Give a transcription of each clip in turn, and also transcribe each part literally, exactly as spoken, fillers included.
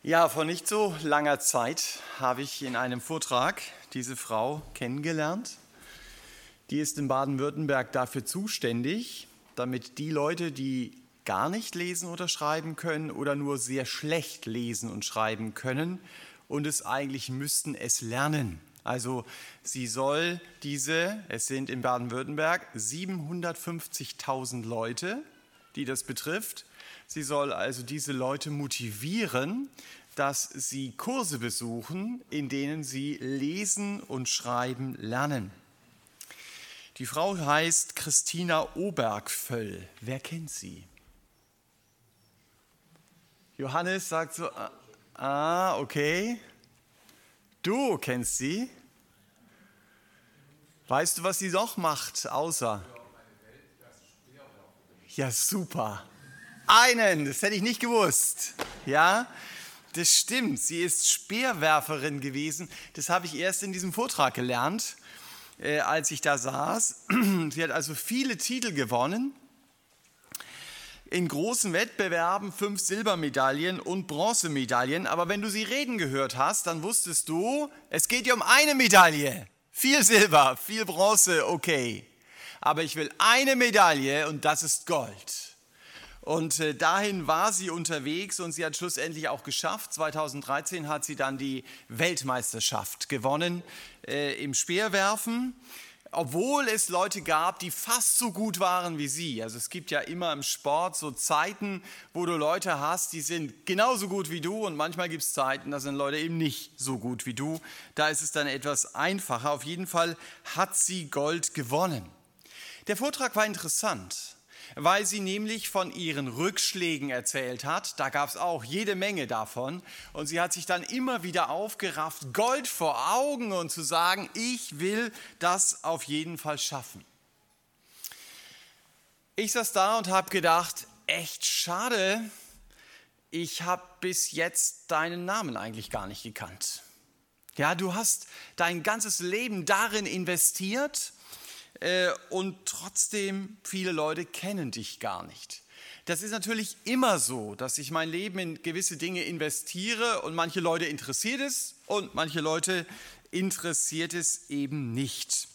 Ja, vor nicht so langer Zeit habe ich in einem Vortrag diese Frau kennengelernt. Die ist in Baden-Württemberg dafür zuständig, damit die Leute, die gar nicht lesen oder schreiben können oder nur sehr schlecht lesen und schreiben können und es eigentlich müssten, es lernen. Also sie soll diese, es sind in Baden-Württemberg siebenhundertfünfzigtausend Leute, die das betrifft. Sie soll also diese Leute motivieren, dass sie Kurse besuchen, in denen sie lesen und schreiben lernen. Die Frau heißt Christina Obergvöll. Wer kennt sie? Johannes sagt so, ah, okay. Du kennst sie. Weißt du, was sie noch macht, außer? Ja, super. Einen, das hätte ich nicht gewusst. Ja, das stimmt. Sie ist Speerwerferin gewesen. Das habe ich erst in diesem Vortrag gelernt, äh, als ich da saß. Sie hat also viele Titel gewonnen. In großen Wettbewerben fünf Silbermedaillen und Bronzemedaillen. Aber wenn du sie reden gehört hast, dann wusstest du, es geht ja um eine Medaille. Viel Silber, viel Bronze, okay. Aber ich will eine Medaille und das ist Gold. Und äh, dahin war sie unterwegs und sie hat schlussendlich auch geschafft. zweitausenddreizehn hat sie dann die Weltmeisterschaft gewonnen äh, im Speerwerfen, obwohl es Leute gab, die fast so gut waren wie sie. Also es gibt ja immer im Sport so Zeiten, wo du Leute hast, die sind genauso gut wie du und manchmal gibt es Zeiten, da sind Leute eben nicht so gut wie du. Da ist es dann etwas einfacher. Auf jeden Fall hat sie Gold gewonnen. Der Vortrag war interessant, weil sie nämlich von ihren Rückschlägen erzählt hat. Da gab es auch jede Menge davon. Und sie hat sich dann immer wieder aufgerafft, Gold vor Augen und zu sagen, ich will das auf jeden Fall schaffen. Ich saß da und habe gedacht, echt schade, ich habe bis jetzt deinen Namen eigentlich gar nicht gekannt. Ja, du hast dein ganzes Leben darin investiert, und trotzdem, viele Leute kennen dich gar nicht. Das ist natürlich immer so, dass ich mein Leben in gewisse Dinge investiere und manche Leute interessiert es und manche Leute interessiert es eben nicht.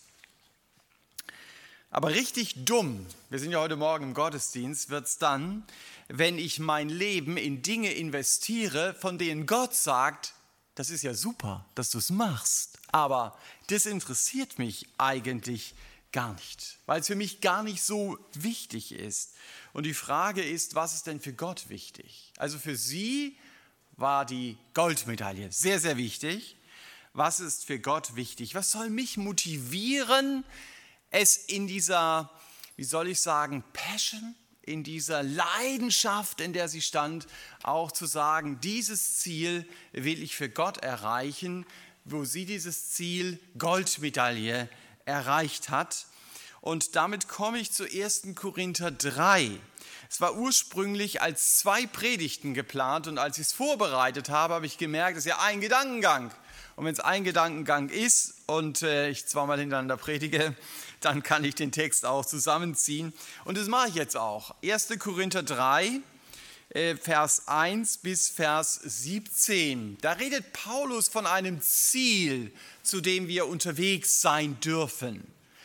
Aber richtig dumm, wir sind ja heute Morgen im Gottesdienst, wird es dann, wenn ich mein Leben in Dinge investiere, von denen Gott sagt, das ist ja super, dass du es machst, aber das interessiert mich eigentlich nicht. Gar nicht, weil es für mich gar nicht so wichtig ist. Und die Frage ist, was ist denn für Gott wichtig? Also für sie war die Goldmedaille sehr, sehr wichtig. Was ist für Gott wichtig? Was soll mich motivieren, es in dieser, wie soll ich sagen, Passion, in dieser Leidenschaft, in der sie stand, auch zu sagen, dieses Ziel will ich für Gott erreichen, wo sie dieses Ziel Goldmedaille erreicht hat. Und damit komme ich zu ersten Korinther drei. Es war ursprünglich als zwei Predigten geplant und als ich es vorbereitet habe, habe ich gemerkt, es ist ja ein Gedankengang. Und wenn es ein Gedankengang ist und äh, ich zweimal hintereinander predige, dann kann ich den Text auch zusammenziehen. Und das mache ich jetzt auch. ersten Korinther drei, äh, Vers eins bis Vers siebzehn. Da redet Paulus von einem Ziel, zu dem wir unterwegs sein dürfen.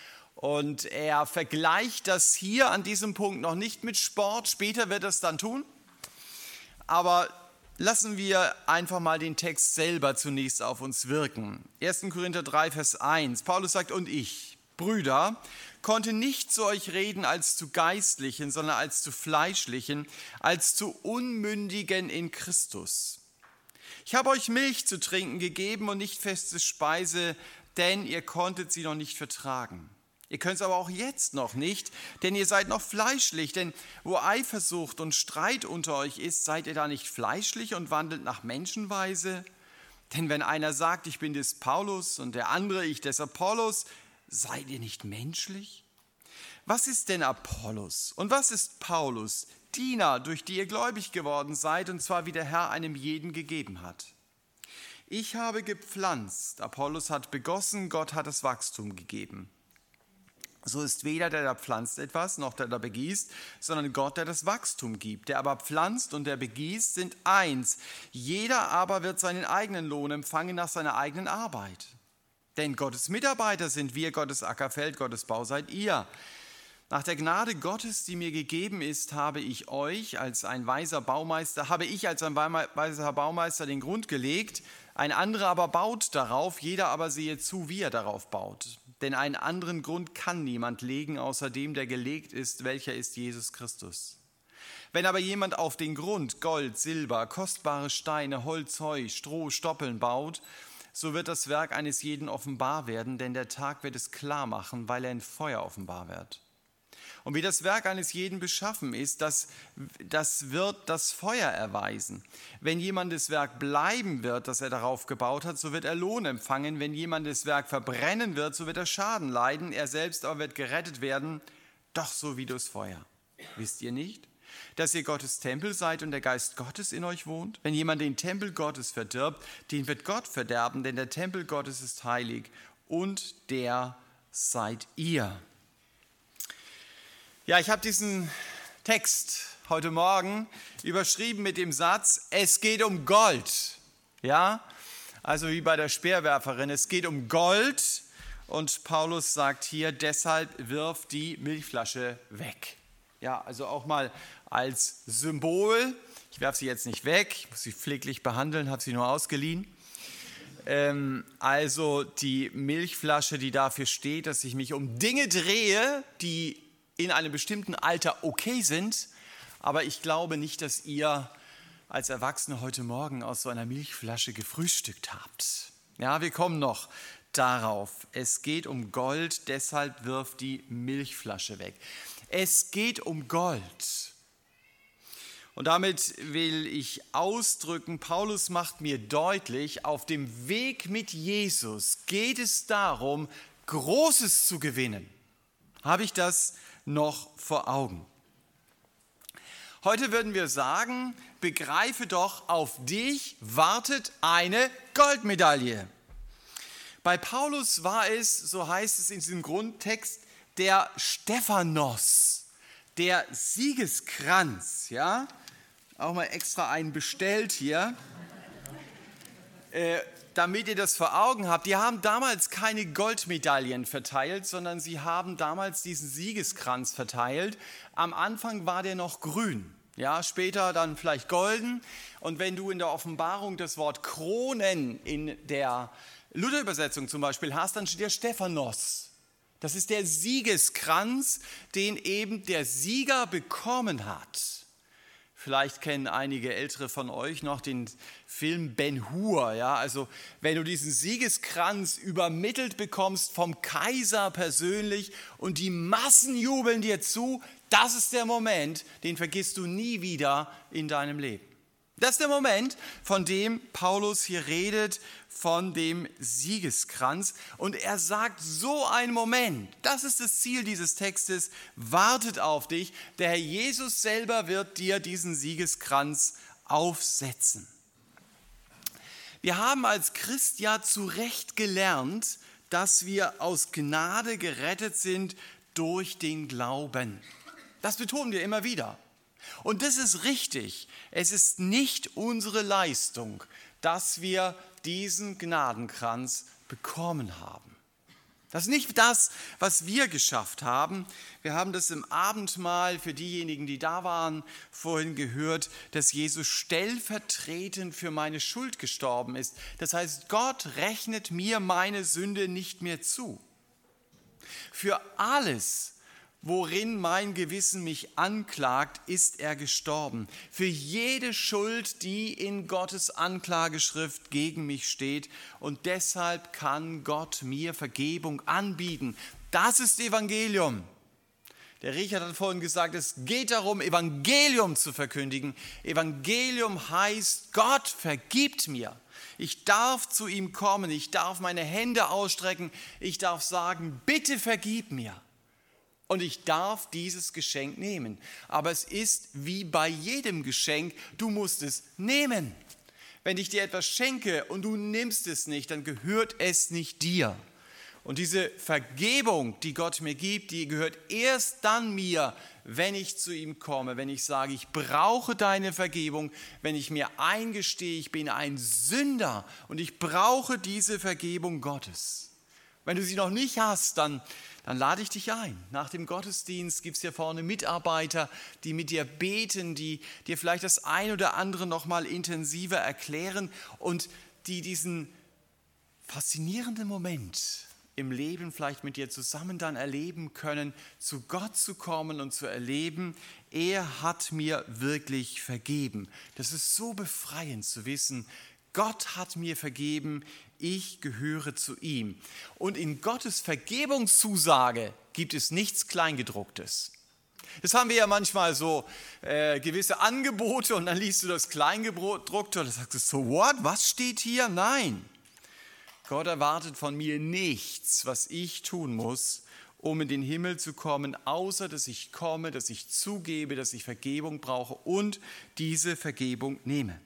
Und er vergleicht das hier an diesem Punkt noch nicht mit Sport, später wird er es dann tun. Aber lassen wir einfach mal den Text selber zunächst auf uns wirken. ersten Korinther drei, Vers eins. Paulus sagt, und ich, Brüder, konnte nicht zu euch reden als zu Geistlichen, sondern als zu Fleischlichen, als zu Unmündigen in Christus. Ich habe euch Milch zu trinken gegeben und nicht feste Speise, denn ihr konntet sie noch nicht vertragen. Ihr könnt es aber auch jetzt noch nicht, denn ihr seid noch fleischlich. Denn wo Eifersucht und Streit unter euch ist, seid ihr da nicht fleischlich und wandelt nach Menschenweise? Denn wenn einer sagt, ich bin des Paulus und der andere, ich des Apollos, seid ihr nicht menschlich? Was ist denn Apollos und was ist Paulus? Diener, durch die ihr gläubig geworden seid, und zwar wie der Herr einem jeden gegeben hat. Ich habe gepflanzt, Apollos hat begossen, Gott hat das Wachstum gegeben. So ist weder der, der pflanzt etwas, noch der, der begießt, sondern Gott, der das Wachstum gibt. Der aber pflanzt und der begießt, sind eins. Jeder aber wird seinen eigenen Lohn empfangen nach seiner eigenen Arbeit. Denn Gottes Mitarbeiter sind wir, Gottes Ackerfeld, Gottes Bau seid ihr. Nach der Gnade Gottes, die mir gegeben ist, habe ich euch als ein weiser Baumeister, habe ich als ein weiser Baumeister den Grund gelegt, ein anderer aber baut darauf, jeder aber sehe zu, wie er darauf baut. Denn einen anderen Grund kann niemand legen, außer dem, der gelegt ist, welcher ist Jesus Christus. Wenn aber jemand auf den Grund Gold, Silber, kostbare Steine, Holz, Heu, Stroh, Stoppeln baut, so wird das Werk eines jeden offenbar werden, denn der Tag wird es klar machen, weil er in Feuer offenbar wird. Und wie das Werk eines jeden beschaffen ist, das, das wird das Feuer erweisen. Wenn jemandes Werk bleiben wird, das er darauf gebaut hat, so wird er Lohn empfangen. Wenn jemandes Werk verbrennen wird, so wird er Schaden leiden. Er selbst aber wird gerettet werden, doch so wie durchs Feuer. Wisst ihr nicht, dass ihr Gottes Tempel seid und der Geist Gottes in euch wohnt? Wenn jemand den Tempel Gottes verdirbt, den wird Gott verderben, denn der Tempel Gottes ist heilig und der seid ihr. Ja, ich habe diesen Text heute Morgen überschrieben mit dem Satz, es geht um Gold. Ja, also wie bei der Speerwerferin, es geht um Gold. Und Paulus sagt hier, deshalb wirf die Milchflasche weg. Ja, also auch mal als Symbol. Ich werfe sie jetzt nicht weg, ich muss sie pfleglich behandeln, habe sie nur ausgeliehen. Ähm, also die Milchflasche, die dafür steht, dass ich mich um Dinge drehe, die in einem bestimmten Alter okay sind, aber ich glaube nicht, dass ihr als Erwachsene heute Morgen aus so einer Milchflasche gefrühstückt habt. Ja, wir kommen noch darauf. Es geht um Gold, deshalb wirft die Milchflasche weg. Es geht um Gold. Und damit will ich ausdrücken, Paulus macht mir deutlich, auf dem Weg mit Jesus geht es darum, Großes zu gewinnen. Habe ich das noch vor Augen? Heute würden wir sagen, begreife doch, auf dich wartet eine Goldmedaille. Bei Paulus war es, so heißt es in diesem Grundtext, der Stephanos, der Siegeskranz, ja, auch mal extra einen bestellt hier, äh, damit ihr das vor Augen habt. Die haben damals keine Goldmedaillen verteilt, sondern sie haben damals diesen Siegeskranz verteilt. Am Anfang war der noch grün, ja, später dann vielleicht golden. Und wenn du in der Offenbarung das Wort Kronen in der Luther-Übersetzung zum Beispiel hast, dann steht der Stephanos. Das ist der Siegeskranz, den eben der Sieger bekommen hat. Vielleicht kennen einige Ältere von euch noch den Film Ben-Hur. Ja? Also wenn du diesen Siegeskranz übermittelt bekommst vom Kaiser persönlich und die Massen jubeln dir zu, das ist der Moment, den vergisst du nie wieder in deinem Leben. Das ist der Moment, von dem Paulus hier redet, von dem Siegeskranz. Und er sagt, so ein Moment, das ist das Ziel dieses Textes, wartet auf dich. Der Herr Jesus selber wird dir diesen Siegeskranz aufsetzen. Wir haben als Christ ja zu Recht gelernt, dass wir aus Gnade gerettet sind durch den Glauben. Das betonen wir immer wieder. Und das ist richtig. Es ist nicht unsere Leistung, dass wir diesen Gnadenkranz bekommen haben. Das ist nicht das, was wir geschafft haben. Wir haben das im Abendmahl für diejenigen, die da waren, vorhin gehört, dass Jesus stellvertretend für meine Schuld gestorben ist. Das heißt, Gott rechnet mir meine Sünde nicht mehr zu. Für alles, worin mein Gewissen mich anklagt, ist er gestorben. Für jede Schuld, die in Gottes Anklageschrift gegen mich steht. Und deshalb kann Gott mir Vergebung anbieten. Das ist Evangelium. Der Richard hat vorhin gesagt, es geht darum, Evangelium zu verkündigen. Evangelium heißt, Gott vergibt mir. Ich darf zu ihm kommen, ich darf meine Hände ausstrecken, ich darf sagen, bitte vergib mir. Und ich darf dieses Geschenk nehmen. Aber es ist wie bei jedem Geschenk, du musst es nehmen. Wenn ich dir etwas schenke und du nimmst es nicht, dann gehört es nicht dir. Und diese Vergebung, die Gott mir gibt, die gehört erst dann mir, wenn ich zu ihm komme, wenn ich sage, ich brauche deine Vergebung, wenn ich mir eingestehe, ich bin ein Sünder und ich brauche diese Vergebung Gottes. Wenn du sie noch nicht hast, dann, dann lade ich dich ein. Nach dem Gottesdienst gibt es hier vorne Mitarbeiter, die mit dir beten, die dir vielleicht das ein oder andere noch mal intensiver erklären und die diesen faszinierenden Moment im Leben vielleicht mit dir zusammen dann erleben können, zu Gott zu kommen und zu erleben, er hat mir wirklich vergeben. Das ist so befreiend zu wissen, Gott hat mir vergeben, ich gehöre zu ihm. Und in Gottes Vergebungszusage gibt es nichts Kleingedrucktes. Das haben wir ja manchmal so äh, gewisse Angebote und dann liest du das Kleingedruckte und dann sagst du so, what, was steht hier? Nein. Gott erwartet von mir nichts, was ich tun muss, um in den Himmel zu kommen, außer dass ich komme, dass ich zugebe, dass ich Vergebung brauche und diese Vergebung nehme.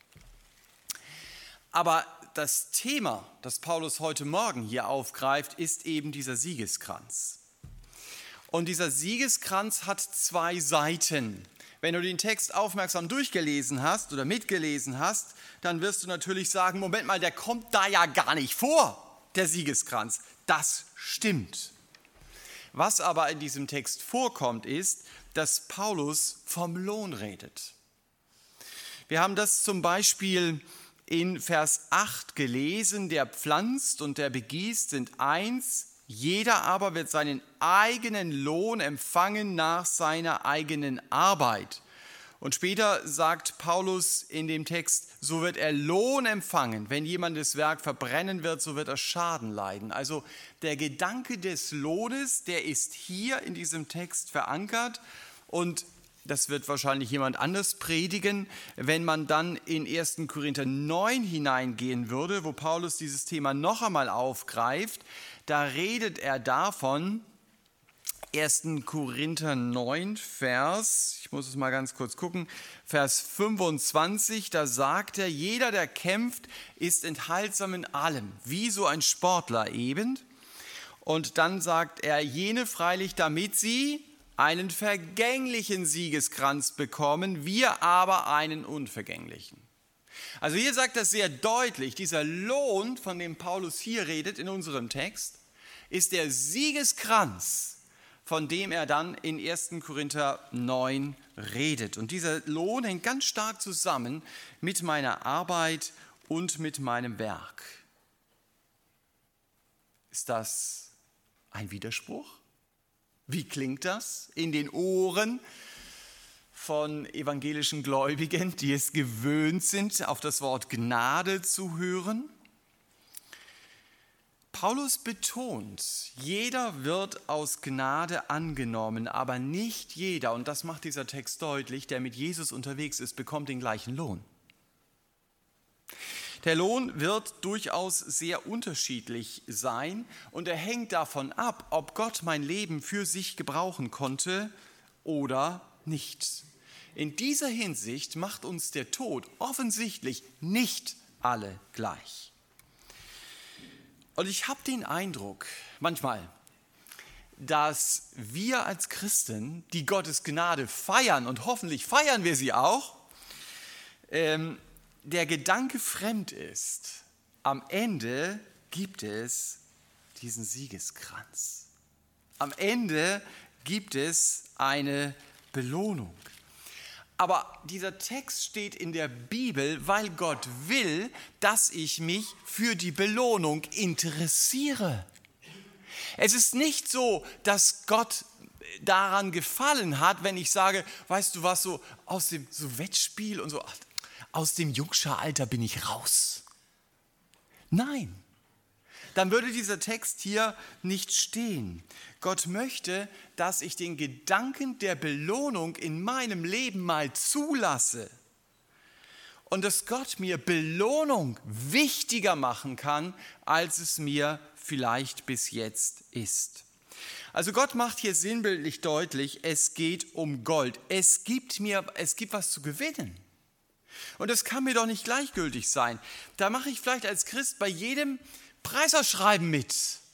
Aber das Thema, das Paulus heute Morgen hier aufgreift, ist eben dieser Siegeskranz. Und dieser Siegeskranz hat zwei Seiten. Wenn du den Text aufmerksam durchgelesen hast oder mitgelesen hast, dann wirst du natürlich sagen, Moment mal, der kommt da ja gar nicht vor, der Siegeskranz. Das stimmt. Was aber in diesem Text vorkommt, ist, dass Paulus vom Lohn redet. Wir haben das zum Beispiel in Vers acht gelesen, der pflanzt und der begießt sind eins, jeder aber wird seinen eigenen Lohn empfangen nach seiner eigenen Arbeit. Und später sagt Paulus in dem Text, so wird er Lohn empfangen. Wenn jemand das Werk verbrennen wird, so wird er Schaden leiden. Also der Gedanke des Lohnes, der ist hier in diesem Text verankert und das wird wahrscheinlich jemand anders predigen, wenn man dann in ersten Korinther neun hineingehen würde, wo Paulus dieses Thema noch einmal aufgreift. Da redet er davon, ersten Korinther neun, Vers, ich muss es mal ganz kurz gucken, Vers fünfundzwanzig, da sagt er, jeder, der kämpft, ist enthaltsam in allem, wie so ein Sportler eben. Und dann sagt er, jene freilich, damit sie einen vergänglichen Siegeskranz bekommen, wir aber einen unvergänglichen. Also hier sagt er sehr deutlich, dieser Lohn, von dem Paulus hier redet in unserem Text, ist der Siegeskranz, von dem er dann in ersten Korinther neun redet. Und dieser Lohn hängt ganz stark zusammen mit meiner Arbeit und mit meinem Werk. Ist das ein Widerspruch? Wie klingt das in den Ohren von evangelischen Gläubigen, die es gewöhnt sind, auf das Wort Gnade zu hören? Paulus betont, jeder wird aus Gnade angenommen, aber nicht jeder, und das macht dieser Text deutlich, der mit Jesus unterwegs ist, bekommt den gleichen Lohn. Der Lohn wird durchaus sehr unterschiedlich sein und er hängt davon ab, ob Gott mein Leben für sich gebrauchen konnte oder nicht. In dieser Hinsicht macht uns der Tod offensichtlich nicht alle gleich. Und ich habe den Eindruck, manchmal, dass wir als Christen, die Gottes Gnade feiern, und hoffentlich feiern wir sie auch, ähm, der Gedanke fremd ist, am Ende gibt es diesen Siegeskranz. Am Ende gibt es eine Belohnung. Aber dieser Text steht in der Bibel, weil Gott will, dass ich mich für die Belohnung interessiere. Es ist nicht so, dass Gott daran gefallen hat, wenn ich sage, weißt du was, so aus dem so Wettspiel und so, aus dem Jungscharalter bin ich raus. Nein, dann würde dieser Text hier nicht stehen. Gott möchte, dass ich den Gedanken der Belohnung in meinem Leben mal zulasse und dass Gott mir Belohnung wichtiger machen kann, als es mir vielleicht bis jetzt ist. Also Gott macht hier sinnbildlich deutlich, es geht um Gold. Es gibt mir, es gibt was zu gewinnen. Und das kann mir doch nicht gleichgültig sein. Da mache ich vielleicht als Christ bei jedem Preisausschreiben mit.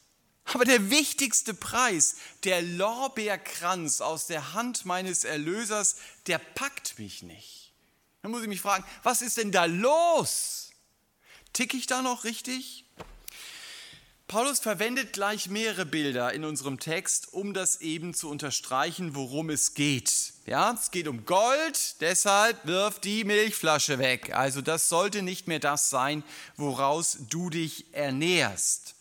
Aber der wichtigste Preis, der Lorbeerkranz aus der Hand meines Erlösers, der packt mich nicht. Dann muss ich mich fragen, was ist denn da los? Tick ich da noch richtig? Paulus verwendet gleich mehrere Bilder in unserem Text, um das eben zu unterstreichen, worum es geht. Ja, es geht um Gold, deshalb wirf die Milchflasche weg. Also das sollte nicht mehr das sein, woraus du dich ernährst.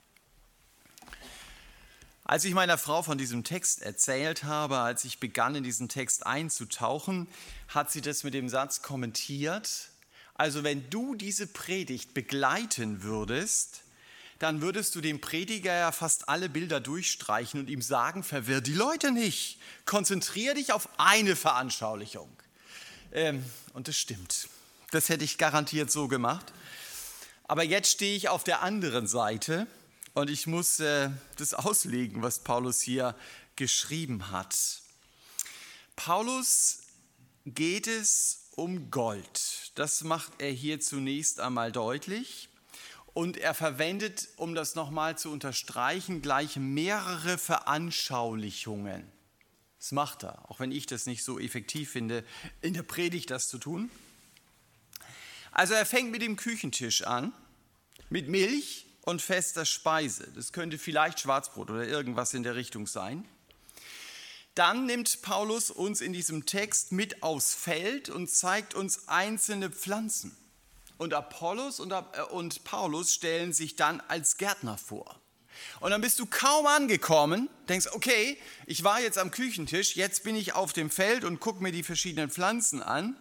Als ich meiner Frau von diesem Text erzählt habe, als ich begann, in diesen Text einzutauchen, hat sie das mit dem Satz kommentiert: Also wenn du diese Predigt begleiten würdest, dann würdest du dem Prediger ja fast alle Bilder durchstreichen und ihm sagen, verwirr die Leute nicht, konzentriere dich auf eine Veranschaulichung. Ähm, und das stimmt, das hätte ich garantiert so gemacht. Aber jetzt stehe ich auf der anderen Seite und ich muss äh, das auslegen, was Paulus hier geschrieben hat. Paulus geht es um Gold. Das macht er hier zunächst einmal deutlich. Und er verwendet, um das nochmal zu unterstreichen, gleich mehrere Veranschaulichungen. Das macht er, auch wenn ich das nicht so effektiv finde, in der Predigt das zu tun. Also er fängt mit dem Küchentisch an, mit Milch und fester Speise. Das könnte vielleicht Schwarzbrot oder irgendwas in der Richtung sein. Dann nimmt Paulus uns in diesem Text mit aufs Feld und zeigt uns einzelne Pflanzen. Und Apollos und, und Paulus stellen sich dann als Gärtner vor. Und dann bist du kaum angekommen, denkst, okay, ich war jetzt am Küchentisch, jetzt bin ich auf dem Feld und gucke mir die verschiedenen Pflanzen an.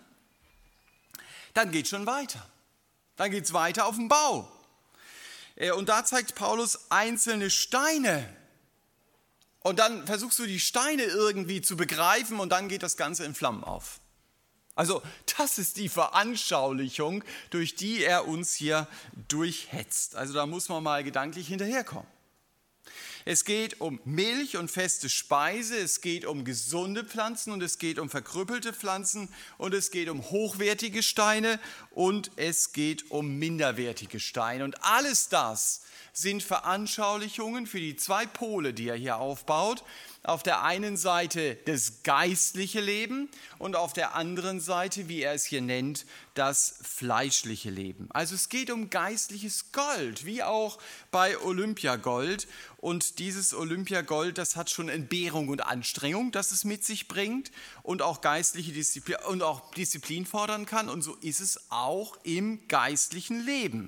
Dann geht es schon weiter. Dann geht es weiter auf den Bau. Und da zeigt Paulus einzelne Steine. Und dann versuchst du die Steine irgendwie zu begreifen und dann geht das Ganze in Flammen auf. Also das ist die Veranschaulichung, durch die er uns hier durchhetzt. Also da muss man mal gedanklich hinterherkommen. Es geht um Milch und feste Speise, es geht um gesunde Pflanzen und es geht um verkrüppelte Pflanzen und es geht um hochwertige Steine und es geht um minderwertige Steine. Und alles das sind Veranschaulichungen für die zwei Pole, die er hier aufbaut. Auf der einen Seite das geistliche Leben und auf der anderen Seite, wie er es hier nennt, das fleischliche Leben. Also es geht um geistliches Gold, wie auch bei Olympiagold. Und dieses Olympiagold, das hat schon Entbehrung und Anstrengung, das es mit sich bringt und auch geistliche Disziplin und auch Disziplin fordern kann. Und so ist es auch im geistlichen Leben.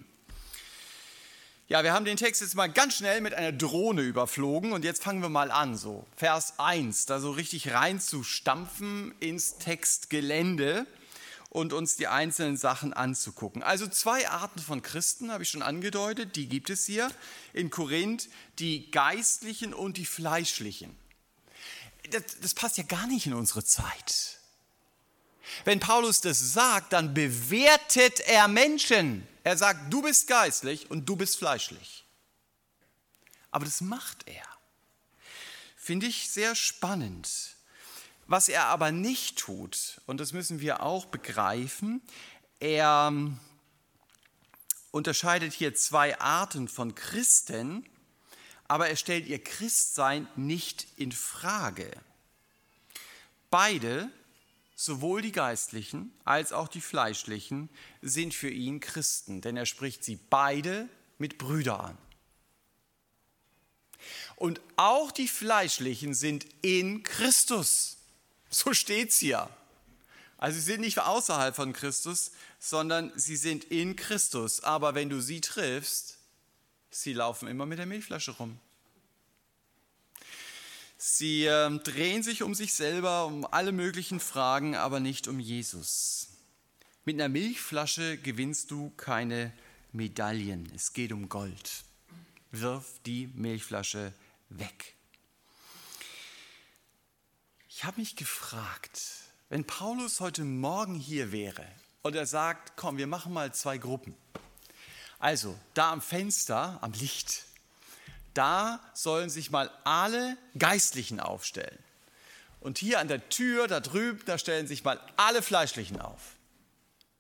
Ja, wir haben den Text jetzt mal ganz schnell mit einer Drohne überflogen und jetzt fangen wir mal an, so Vers eins, da so richtig reinzustampfen ins Textgelände und uns die einzelnen Sachen anzugucken. Also zwei Arten von Christen, habe ich schon angedeutet, die gibt es hier in Korinth, die geistlichen und die fleischlichen. Das, das passt ja gar nicht in unsere Zeit. Wenn Paulus das sagt, dann bewertet er Menschen. Er sagt, du bist geistlich und du bist fleischlich. Aber das macht er. Finde ich sehr spannend. Was er aber nicht tut, und das müssen wir auch begreifen, er unterscheidet hier zwei Arten von Christen, aber er stellt ihr Christsein nicht in Frage. Beide, sowohl die Geistlichen als auch die Fleischlichen, sind für ihn Christen, denn er spricht sie beide mit Brüder an. Und auch die Fleischlichen sind in Christus. So steht's hier. Also sie sind nicht außerhalb von Christus, sondern sie sind in Christus. Aber wenn du sie triffst, sie laufen immer mit der Milchflasche rum. Sie äh, drehen sich um sich selber, um alle möglichen Fragen, aber nicht um Jesus. Mit einer Milchflasche gewinnst du keine Medaillen. Es geht um Gold. Wirf die Milchflasche weg. Ich habe mich gefragt, wenn Paulus heute Morgen hier wäre und er sagt, komm, wir machen mal zwei Gruppen. Also, da am Fenster, am Licht, da sollen sich mal alle Geistlichen aufstellen. Und hier an der Tür, da drüben, da stellen sich mal alle Fleischlichen auf.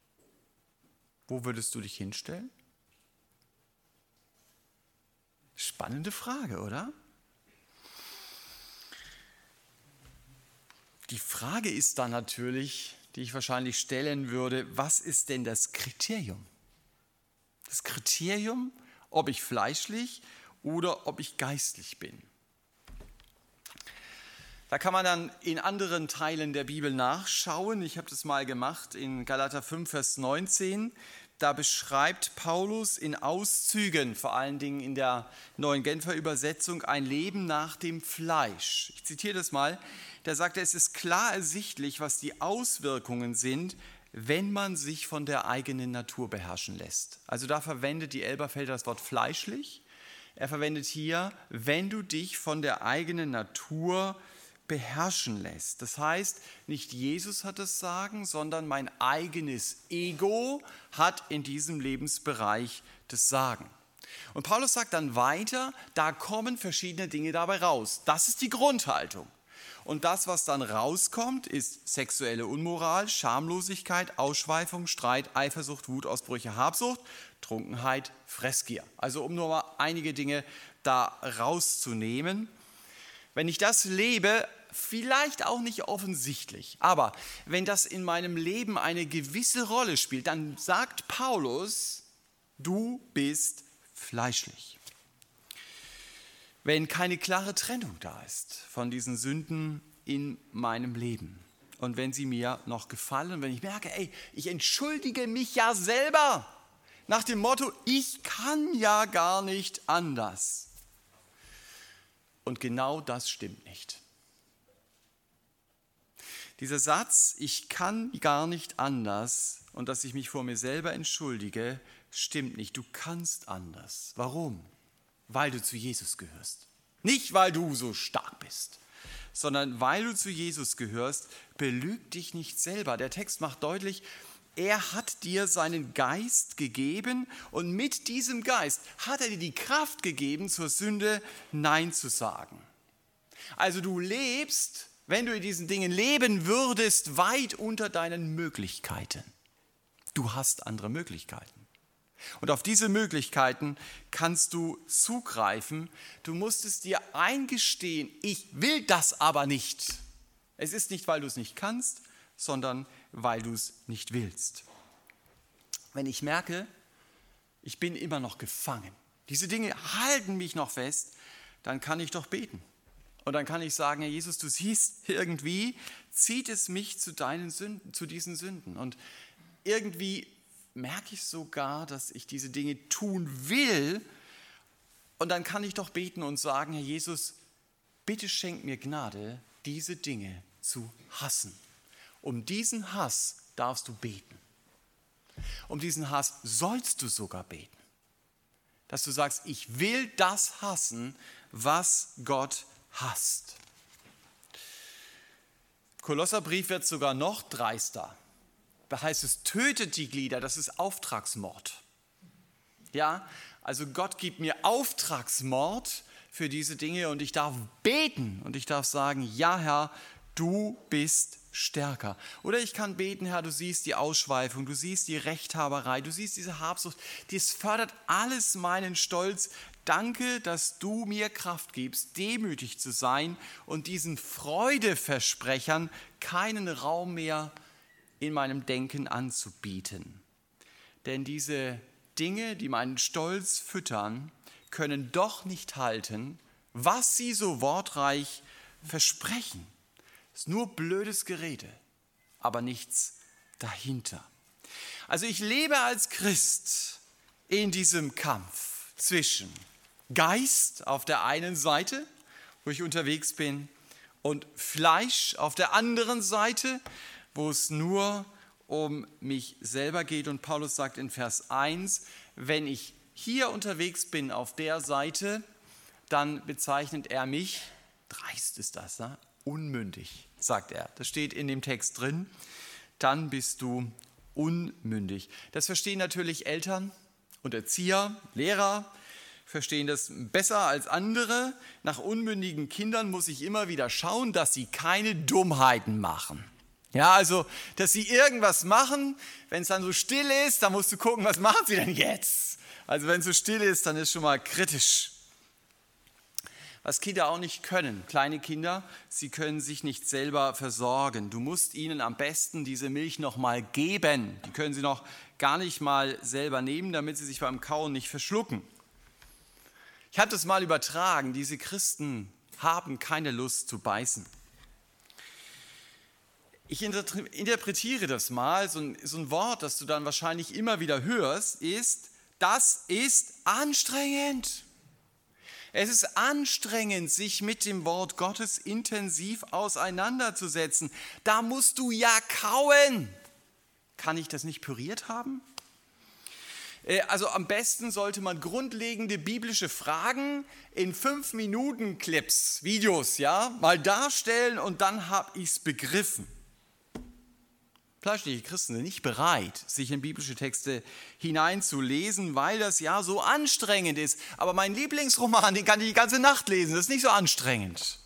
Wo würdest du dich hinstellen? Spannende Frage, oder? Die Frage ist dann natürlich, die ich wahrscheinlich stellen würde, was ist denn das Kriterium? Das Kriterium, ob ich fleischlich oder ob ich geistlich bin. Da kann man dann in anderen Teilen der Bibel nachschauen. Ich habe das mal gemacht in Galater fünf, Vers neunzehn. Da beschreibt Paulus in Auszügen, vor allen Dingen in der Neuen Genfer Übersetzung, ein Leben nach dem Fleisch. Ich zitiere das mal. Da sagt er, es ist klar ersichtlich, was die Auswirkungen sind, wenn man sich von der eigenen Natur beherrschen lässt. Also da verwendet die Elberfelder das Wort fleischlich. Er verwendet hier, wenn du dich von der eigenen Natur beherrschen lässt. Das heißt, nicht Jesus hat das Sagen, sondern mein eigenes Ego hat in diesem Lebensbereich das Sagen. Und Paulus sagt dann weiter, da kommen verschiedene Dinge dabei raus. Das ist die Grundhaltung. Und das, was dann rauskommt, ist sexuelle Unmoral, Schamlosigkeit, Ausschweifung, Streit, Eifersucht, Wutausbrüche, Habsucht, Trunkenheit, Fressgier. Also um nur mal einige Dinge da rauszunehmen. Wenn ich das lebe, vielleicht auch nicht offensichtlich, aber wenn das in meinem Leben eine gewisse Rolle spielt, dann sagt Paulus, du bist fleischlich. Wenn keine klare Trennung da ist von diesen Sünden in meinem Leben und wenn sie mir noch gefallen und wenn ich merke, ey, ich entschuldige mich ja selber nach dem Motto, ich kann ja gar nicht anders. Und genau das stimmt nicht. Dieser Satz, ich kann gar nicht anders und dass ich mich vor mir selber entschuldige, stimmt nicht. Du kannst anders. Warum? Weil du zu Jesus gehörst. Nicht, weil du so stark bist, sondern weil du zu Jesus gehörst, belüg dich nicht selber. Der Text macht deutlich, er hat dir seinen Geist gegeben und mit diesem Geist hat er dir die Kraft gegeben, zur Sünde Nein zu sagen. Also du lebst, wenn du in diesen Dingen leben würdest, weit unter deinen Möglichkeiten. Du hast andere Möglichkeiten. Und auf diese Möglichkeiten kannst du zugreifen. Du musst es dir eingestehen, ich will das aber nicht. Es ist nicht, weil du es nicht kannst, sondern weil du es nicht willst. Wenn ich merke, ich bin immer noch gefangen, diese Dinge halten mich noch fest, dann kann ich doch beten. Und dann kann ich sagen, Herr Jesus, du siehst, irgendwie zieht es mich zu deinen Sünden, zu diesen Sünden. Und irgendwie merke ich sogar, dass ich diese Dinge tun will. Und dann kann ich doch beten und sagen, Herr Jesus, bitte schenk mir Gnade, diese Dinge zu hassen. Um diesen Hass darfst du beten. Um diesen Hass sollst du sogar beten. Dass du sagst, ich will das hassen, was Gott hasst. Kolosserbrief wird sogar noch dreister. Da heißt es, tötet die Glieder, das ist Auftragsmord. Ja, also Gott gibt mir Auftragsmord für diese Dinge und ich darf beten und ich darf sagen, ja Herr, du bist stärker. Oder ich kann beten, Herr, du siehst die Ausschweifung, du siehst die Rechthaberei, du siehst diese Habsucht, dies fördert alles meinen Stolz. Danke, dass du mir Kraft gibst, demütig zu sein und diesen Freudeversprechern keinen Raum mehr in meinem Denken anzubieten. Denn diese Dinge, die meinen Stolz füttern, können doch nicht halten, was sie so wortreich versprechen. Es ist nur blödes Gerede, aber nichts dahinter. Also ich lebe als Christ in diesem Kampf zwischen Geist auf der einen Seite, wo ich unterwegs bin, und Fleisch auf der anderen Seite, wo es nur um mich selber geht. Und Paulus sagt in Vers eins, wenn ich hier unterwegs bin auf der Seite, dann bezeichnet er mich, dreist ist das, ne? Unmündig, sagt er. Das steht in dem Text drin. Dann bist du unmündig. Das verstehen natürlich Eltern und Erzieher, Lehrer, verstehen das besser als andere. Nach unmündigen Kindern muss ich immer wieder schauen, dass sie keine Dummheiten machen. Ja, also, dass sie irgendwas machen, wenn es dann so still ist, dann musst du gucken, was machen sie denn jetzt? Also, wenn es so still ist, dann ist schon mal kritisch. Was Kinder auch nicht können. Kleine Kinder, sie können sich nicht selber versorgen. Du musst ihnen am besten diese Milch noch mal geben. Die können sie noch gar nicht mal selber nehmen, damit sie sich beim Kauen nicht verschlucken. Ich habe das mal übertragen. Diese Christen haben keine Lust zu beißen. Ich interpretiere das mal. So ein, so ein Wort, das du dann wahrscheinlich immer wieder hörst, ist, das ist anstrengend. Es ist anstrengend, sich mit dem Wort Gottes intensiv auseinanderzusetzen. Da musst du ja kauen. Kann ich das nicht püriert haben? Also am besten sollte man grundlegende biblische Fragen in fünf Minuten Clips, Videos, ja, mal darstellen und dann habe ich es begriffen. Fleischliche Christen sind nicht bereit, sich in biblische Texte hineinzulesen, weil das ja so anstrengend ist. Aber mein Lieblingsroman, den kann ich die ganze Nacht lesen, das ist nicht so anstrengend.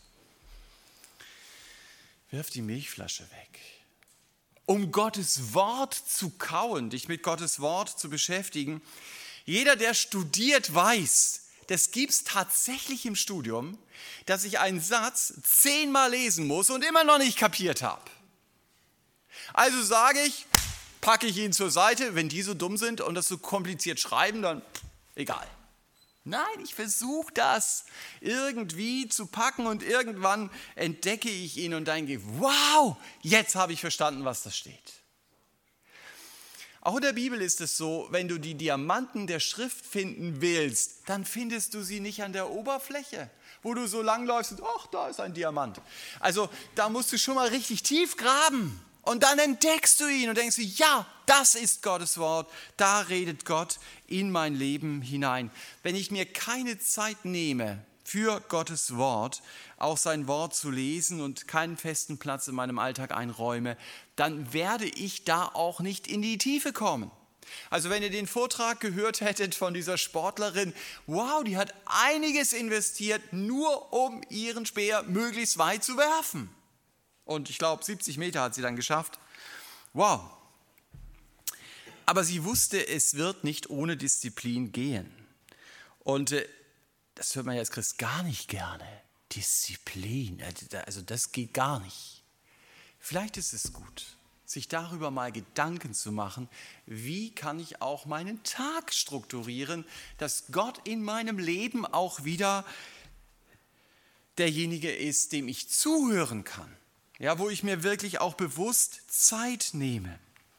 Wirf die Milchflasche weg. Um Gottes Wort zu kauen, dich mit Gottes Wort zu beschäftigen. Jeder, der studiert, weiß, das gibt es tatsächlich im Studium, dass ich einen Satz zehnmal lesen muss und immer noch nicht kapiert habe. Also sage ich, packe ich ihn zur Seite, wenn die so dumm sind und das so kompliziert schreiben, dann egal. Nein, ich versuche das irgendwie zu packen und irgendwann entdecke ich ihn und denke, wow, jetzt habe ich verstanden, was da steht. Auch in der Bibel ist es so, wenn du die Diamanten der Schrift finden willst, dann findest du sie nicht an der Oberfläche, wo du so lang läufst und ach, da ist ein Diamant. Also da musst du schon mal richtig tief graben. Und dann entdeckst du ihn und denkst du, ja, das ist Gottes Wort, da redet Gott in mein Leben hinein. Wenn ich mir keine Zeit nehme für Gottes Wort, auch sein Wort zu lesen und keinen festen Platz in meinem Alltag einräume, dann werde ich da auch nicht in die Tiefe kommen. Also wenn ihr den Vortrag gehört hättet von dieser Sportlerin, wow, die hat einiges investiert, nur um ihren Speer möglichst weit zu werfen. Und ich glaube, siebzig Meter hat sie dann geschafft. Wow. Aber sie wusste, es wird nicht ohne Disziplin gehen. Und äh, das hört man ja als Christ gar nicht gerne. Disziplin, also das geht gar nicht. Vielleicht ist es gut, sich darüber mal Gedanken zu machen, wie kann ich auch meinen Tag strukturieren, dass Gott in meinem Leben auch wieder derjenige ist, dem ich zuhören kann. Ja, wo ich mir wirklich auch bewusst Zeit nehme.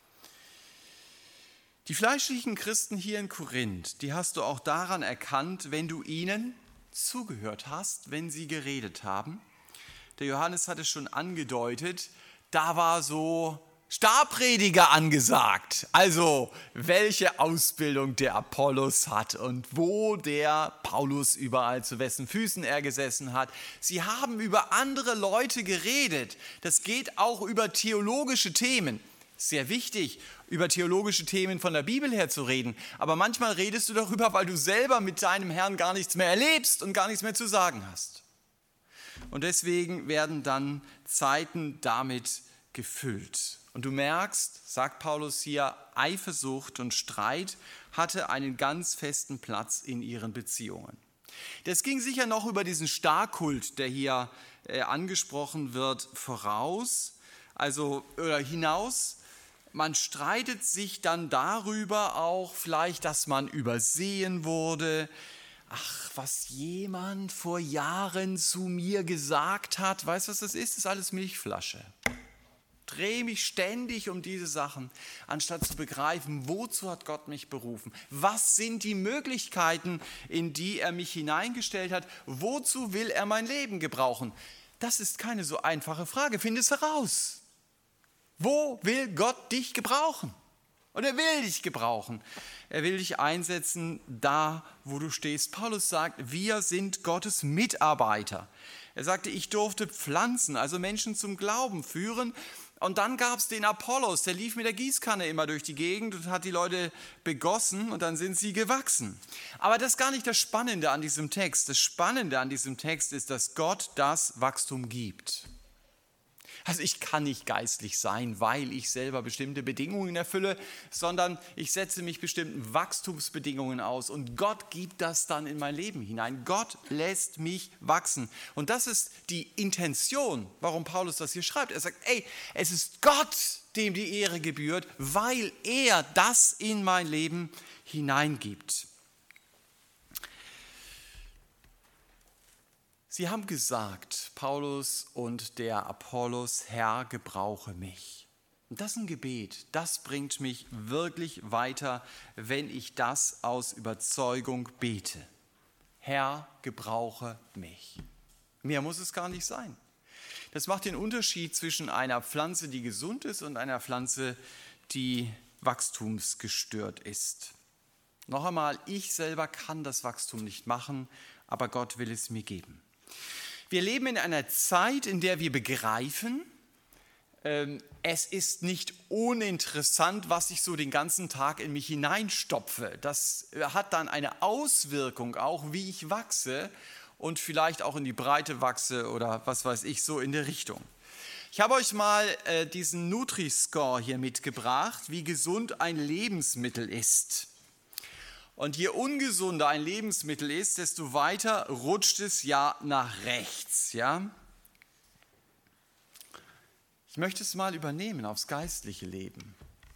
Die fleischlichen Christen hier in Korinth, die hast du auch daran erkannt, wenn du ihnen zugehört hast, wenn sie geredet haben. Der Johannes hat es schon angedeutet, da war so Stabprediger angesagt. Also welche Ausbildung der Apollos hat und wo der Paulus überall zu wessen Füßen er gesessen hat. Sie haben über andere Leute geredet. Das geht auch über theologische Themen. Sehr wichtig, über theologische Themen von der Bibel her zu reden. Aber manchmal redest du darüber, weil du selber mit deinem Herrn gar nichts mehr erlebst und gar nichts mehr zu sagen hast. Und deswegen werden dann Zeiten damit gefüllt. Und du merkst, sagt Paulus hier, Eifersucht und Streit hatte einen ganz festen Platz in ihren Beziehungen. Das ging sicher noch über diesen Starkult, der hier äh, angesprochen wird, voraus, also oder hinaus. Man streitet sich dann darüber auch vielleicht, dass man übersehen wurde. Ach, was jemand vor Jahren zu mir gesagt hat, weißt du, was das ist? Das ist alles Milchflasche. Drehe mich ständig um diese Sachen, anstatt zu begreifen, wozu hat Gott mich berufen? Was sind die Möglichkeiten, in die er mich hineingestellt hat? Wozu will er mein Leben gebrauchen? Das ist keine so einfache Frage. Finde es heraus. Wo will Gott dich gebrauchen? Und er will dich gebrauchen. Er will dich einsetzen, da wo du stehst. Paulus sagt, wir sind Gottes Mitarbeiter. Er sagte, ich durfte pflanzen, also Menschen zum Glauben führen. Und dann gab es den Apollos, der lief mit der Gießkanne immer durch die Gegend und hat die Leute begossen und dann sind sie gewachsen. Aber das ist gar nicht das Spannende an diesem Text. Das Spannende an diesem Text ist, dass Gott das Wachstum gibt. Also ich kann nicht geistlich sein, weil ich selber bestimmte Bedingungen erfülle, sondern ich setze mich bestimmten Wachstumsbedingungen aus und Gott gibt das dann in mein Leben hinein. Gott lässt mich wachsen. Und das ist die Intention, warum Paulus das hier schreibt. Er sagt, ey, es ist Gott, dem die Ehre gebührt, weil er das in mein Leben hineingibt. Sie haben gesagt, Paulus und der Apollos, Herr, gebrauche mich. Und das ist ein Gebet, das bringt mich wirklich weiter, wenn ich das aus Überzeugung bete. Herr, gebrauche mich. Mehr muss es gar nicht sein. Das macht den Unterschied zwischen einer Pflanze, die gesund ist, und einer Pflanze, die wachstumsgestört ist. Noch einmal, ich selber kann das Wachstum nicht machen, aber Gott will es mir geben. Wir leben in einer Zeit, in der wir begreifen, ähm, es ist nicht uninteressant, was ich so den ganzen Tag in mich hineinstopfe. Das hat dann eine Auswirkung auch, wie ich wachse und vielleicht auch in die Breite wachse oder was weiß ich, so in der Richtung. Ich habe euch mal äh, diesen Nutri-Score hier mitgebracht, wie gesund ein Lebensmittel ist. Und je ungesunder ein Lebensmittel ist, desto weiter rutscht es ja nach rechts. Ja? Ich möchte es mal übernehmen aufs geistliche Leben.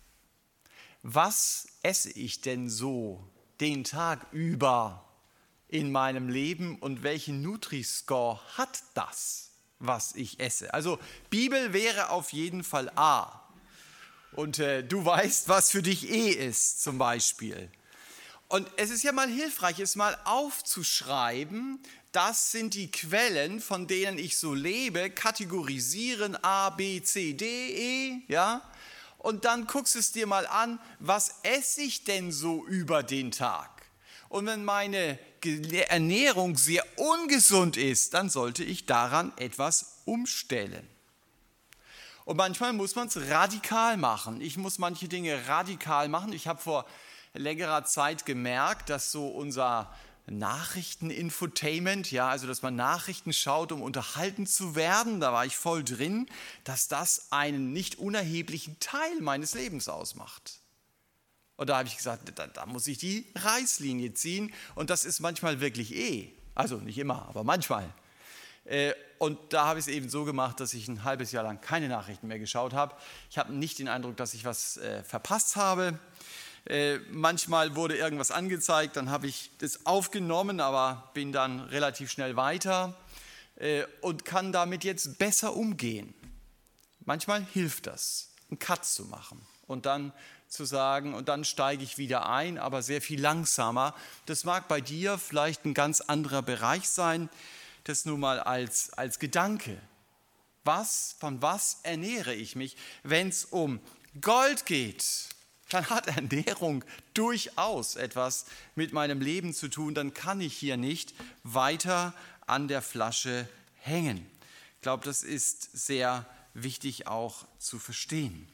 Was esse ich denn so den Tag über in meinem Leben und welchen Nutri-Score hat das, was ich esse? Also Bibel wäre auf jeden Fall A. Und äh, du weißt, was für dich E ist zum Beispiel. Und es ist ja mal hilfreich, es mal aufzuschreiben, das sind die Quellen, von denen ich so lebe, kategorisieren A, B, C, D, E, ja? Und dann guckst du es dir mal an, was esse ich denn so über den Tag? Und wenn meine Ernährung sehr ungesund ist, dann sollte ich daran etwas umstellen. Und manchmal muss man es radikal machen. Ich muss manche Dinge radikal machen. Ich habe vor längerer Zeit gemerkt, dass so unser Nachrichteninfotainment, ja, also dass man Nachrichten schaut, um unterhalten zu werden, da war ich voll drin, dass das einen nicht unerheblichen Teil meines Lebens ausmacht. Und da habe ich gesagt, da, da muss ich die Reißlinie ziehen und das ist manchmal wirklich eh, also nicht immer, aber manchmal. Und da habe ich es eben so gemacht, dass ich ein halbes Jahr lang keine Nachrichten mehr geschaut habe. Ich habe nicht den Eindruck, dass ich was äh, verpasst habe. Äh, manchmal wurde irgendwas angezeigt, dann habe ich das aufgenommen, aber bin dann relativ schnell weiter äh, und kann damit jetzt besser umgehen. Manchmal hilft das, einen Cut zu machen und dann zu sagen, und dann steige ich wieder ein, aber sehr viel langsamer. Das mag bei dir vielleicht ein ganz anderer Bereich sein, das nur mal als, als Gedanke. Was, von was ernähre ich mich? Wenn es um Gold geht, dann hat Ernährung durchaus etwas mit meinem Leben zu tun. Dann kann ich hier nicht weiter an der Flasche hängen. Ich glaube, das ist sehr wichtig auch zu verstehen.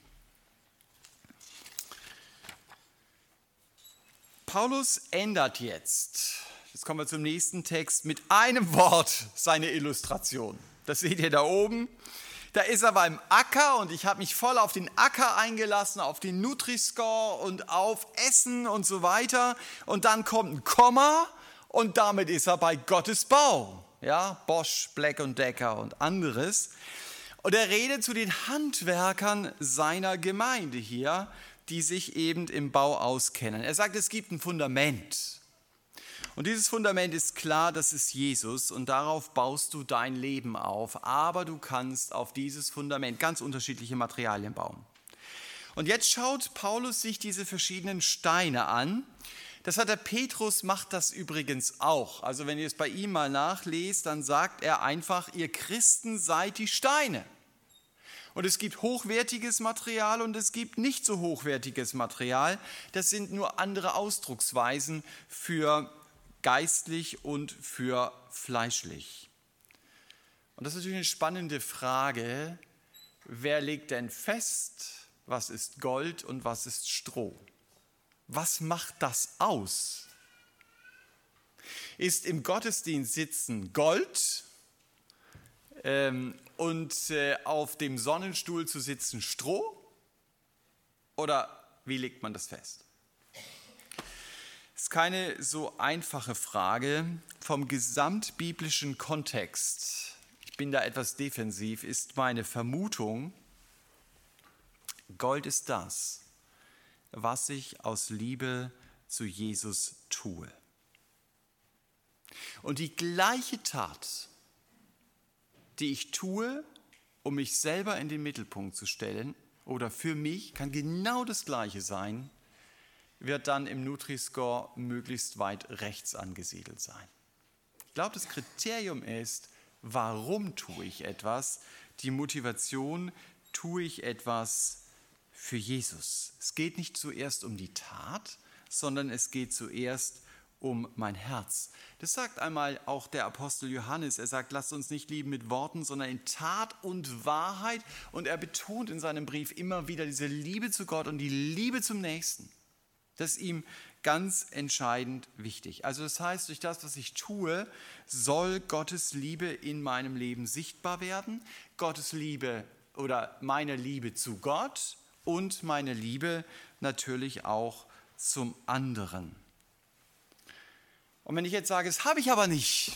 Paulus ändert jetzt, jetzt kommen wir zum nächsten Text, mit einem Wort seine Illustration. Das seht ihr da oben. Da ist er beim Acker und ich habe mich voll auf den Acker eingelassen, auf den Nutri-Score und auf Essen und so weiter. Und dann kommt ein Komma und damit ist er bei Gottes Bau. Ja, Bosch, Black und Decker und anderes. Und er redet zu den Handwerkern seiner Gemeinde hier, die sich eben im Bau auskennen. Er sagt, es gibt ein Fundament. Und dieses Fundament ist klar, das ist Jesus und darauf baust du dein Leben auf. Aber du kannst auf dieses Fundament ganz unterschiedliche Materialien bauen. Und jetzt schaut Paulus sich diese verschiedenen Steine an. Das hat der Petrus, macht das übrigens auch. Also wenn ihr es bei ihm mal nachlest, dann sagt er einfach, ihr Christen seid die Steine. Und es gibt hochwertiges Material und es gibt nicht so hochwertiges Material. Das sind nur andere Ausdrucksweisen für geistlich und für fleischlich. Und das ist natürlich eine spannende Frage. Wer legt denn fest, was ist Gold und was ist Stroh? Was macht das aus? Ist im Gottesdienst sitzen Gold ähm, und äh, auf dem Sonnenstuhl zu sitzen Stroh? Oder wie legt man das fest? Das ist keine so einfache Frage. Vom gesamtbiblischen Kontext, ich bin da etwas defensiv, ist meine Vermutung, Gold ist das, was ich aus Liebe zu Jesus tue. Und die gleiche Tat, die ich tue, um mich selber in den Mittelpunkt zu stellen, oder für mich, kann genau das Gleiche sein, wird dann im Nutri-Score möglichst weit rechts angesiedelt sein. Ich glaube, das Kriterium ist, warum tue ich etwas? Die Motivation, tue ich etwas für Jesus. Es geht nicht zuerst um die Tat, sondern es geht zuerst um mein Herz. Das sagt einmal auch der Apostel Johannes. Er sagt, lasst uns nicht lieben mit Worten, sondern in Tat und Wahrheit. Und er betont in seinem Brief immer wieder diese Liebe zu Gott und die Liebe zum Nächsten. Das ist ihm ganz entscheidend wichtig. Also das heißt, durch das, was ich tue, soll Gottes Liebe in meinem Leben sichtbar werden. Gottes Liebe oder meine Liebe zu Gott und meine Liebe natürlich auch zum anderen. Und wenn ich jetzt sage, das habe ich aber nicht,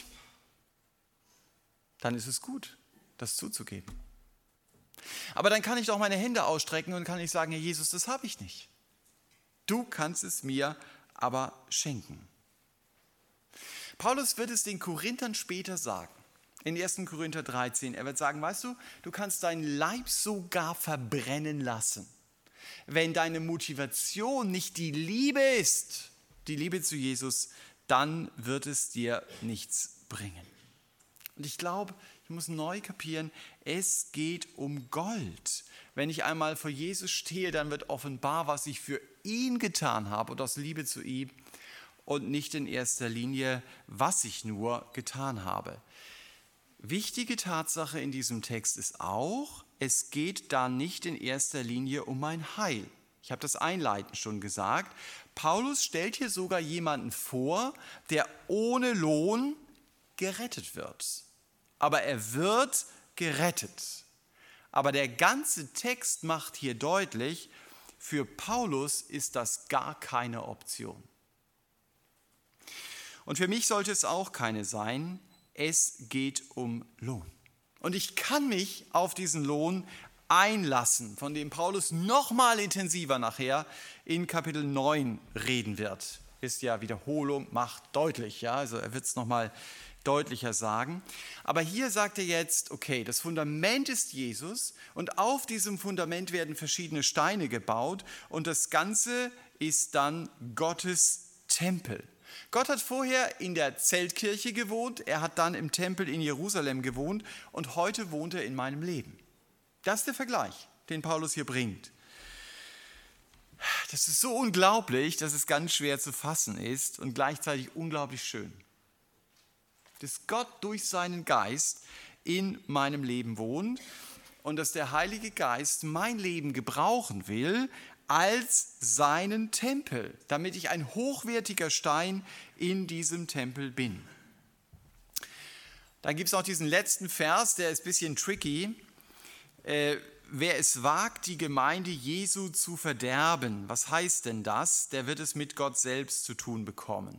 dann ist es gut, das zuzugeben. Aber dann kann ich doch meine Hände ausstrecken und kann ich sagen, Herr Jesus, das habe ich nicht. Du kannst es mir aber schenken. Paulus wird es den Korinthern später sagen, in ersten Korinther dreizehn. Er wird sagen, weißt du, du kannst deinen Leib sogar verbrennen lassen. Wenn deine Motivation nicht die Liebe ist, die Liebe zu Jesus, dann wird es dir nichts bringen. Und ich glaube, ich muss neu kapieren, es geht um Gold. Wenn ich einmal vor Jesus stehe, dann wird offenbar, was ich für ihn getan habe und aus Liebe zu ihm und nicht in erster Linie, was ich nur getan habe. Wichtige Tatsache in diesem Text ist auch, es geht da nicht in erster Linie um mein Heil. Ich habe das einleitend schon gesagt. Paulus stellt hier sogar jemanden vor, der ohne Lohn gerettet wird. Aber er wird gerettet. Aber der ganze Text macht hier deutlich, für Paulus ist das gar keine Option. Und für mich sollte es auch keine sein. Es geht um Lohn. Und ich kann mich auf diesen Lohn einlassen, von dem Paulus noch mal intensiver nachher in Kapitel neun reden wird. Ist ja, Wiederholung macht deutlich, ja, also er wird es noch mal deutlicher sagen. Aber hier sagt er jetzt, okay, das Fundament ist Jesus und auf diesem Fundament werden verschiedene Steine gebaut und das Ganze ist dann Gottes Tempel. Gott hat vorher in der Zeltkirche gewohnt, er hat dann im Tempel in Jerusalem gewohnt und heute wohnt er in meinem Leben. Das ist der Vergleich, den Paulus hier bringt. Das ist so unglaublich, dass es ganz schwer zu fassen ist und gleichzeitig unglaublich schön. Dass Gott durch seinen Geist in meinem Leben wohnt und dass der Heilige Geist mein Leben gebrauchen will als seinen Tempel, damit ich ein hochwertiger Stein in diesem Tempel bin. Dann gibt es noch diesen letzten Vers, der ist ein bisschen tricky. Äh, wer es wagt, die Gemeinde Jesu zu verderben, was heißt denn das? Der wird es mit Gott selbst zu tun bekommen.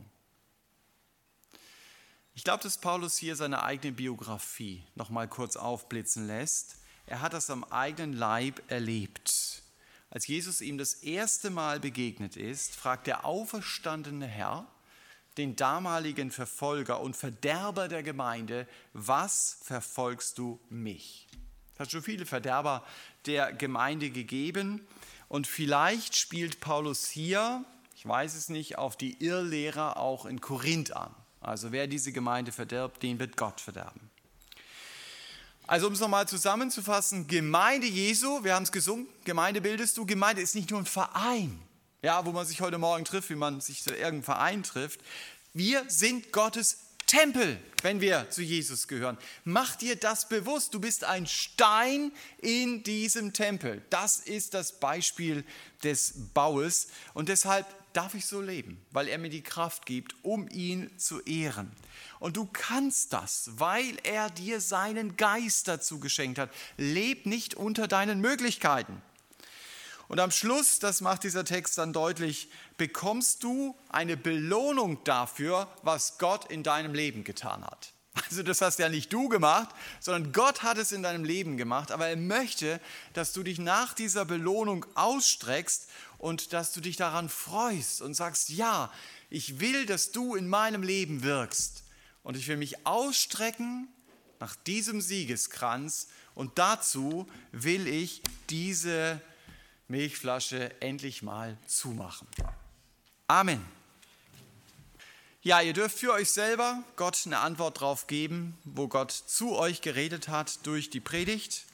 Ich glaube, dass Paulus hier seine eigene Biografie noch mal kurz aufblitzen lässt. Er hat das am eigenen Leib erlebt. Als Jesus ihm das erste Mal begegnet ist, fragt der auferstandene Herr den damaligen Verfolger und Verderber der Gemeinde, was verfolgst du mich? Es hat schon viele Verderber der Gemeinde gegeben und vielleicht spielt Paulus hier, ich weiß es nicht, auf die Irrlehrer auch in Korinth an. Also wer diese Gemeinde verdirbt, den wird Gott verderben. Also um es nochmal zusammenzufassen, Gemeinde Jesu, wir haben es gesungen, Gemeinde bildest du, Gemeinde ist nicht nur ein Verein, ja, wo man sich heute Morgen trifft, wie man sich zu irgendeinem Verein trifft. Wir sind Gottes Tempel, wenn wir zu Jesus gehören. Mach dir das bewusst, du bist ein Stein in diesem Tempel. Das ist das Beispiel des Baues und deshalb darf ich so leben, weil er mir die Kraft gibt, um ihn zu ehren. Und du kannst das, weil er dir seinen Geist dazu geschenkt hat. Leb nicht unter deinen Möglichkeiten. Und am Schluss, das macht dieser Text dann deutlich, bekommst du eine Belohnung dafür, was Gott in deinem Leben getan hat. Also das hast ja nicht du gemacht, sondern Gott hat es in deinem Leben gemacht. Aber er möchte, dass du dich nach dieser Belohnung ausstreckst und dass du dich daran freust und sagst, ja, ich will, dass du in meinem Leben wirkst. Und ich will mich ausstrecken nach diesem Siegeskranz und dazu will ich diese Milchflasche endlich mal zumachen. Amen. Ja, ihr dürft für euch selber Gott eine Antwort drauf geben, wo Gott zu euch geredet hat durch die Predigt.